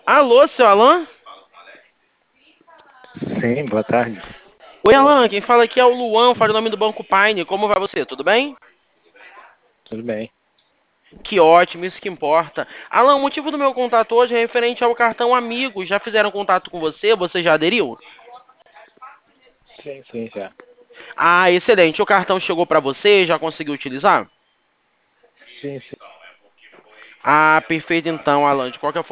Alô, seu Alan? Sim, boa tarde. Oi, Alan, quem fala aqui é o Luan, fala o nome do Banco Pine. Como vai você? Tudo bem? Tudo bem? Que ótimo, isso que importa. Alan, o motivo do meu contato hoje é referente ao cartão Amigo. Já fizeram contato com você? Você já aderiu? Sim, já. Ah, excelente. O cartão chegou para você? Já conseguiu utilizar? Sim. Ah, perfeito então, Alan. De qualquer